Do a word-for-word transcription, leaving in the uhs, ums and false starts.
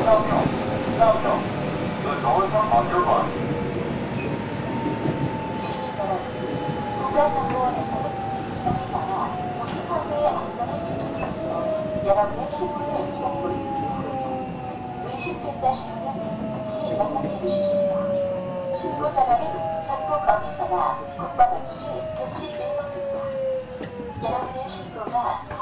이상형, 이상형, 그 노선 어디로 시민 여러분, 국가정보원에서는 우리나라 모든 사회의 안전을 지키기 여러분의 신분을 기다리고 있습니다. 의심된다 싶으면 즉시 연락해 주십시오. 신고 전화는 전국 어디서나 국번 없이 객실 일번입니다. 여러분의 신고가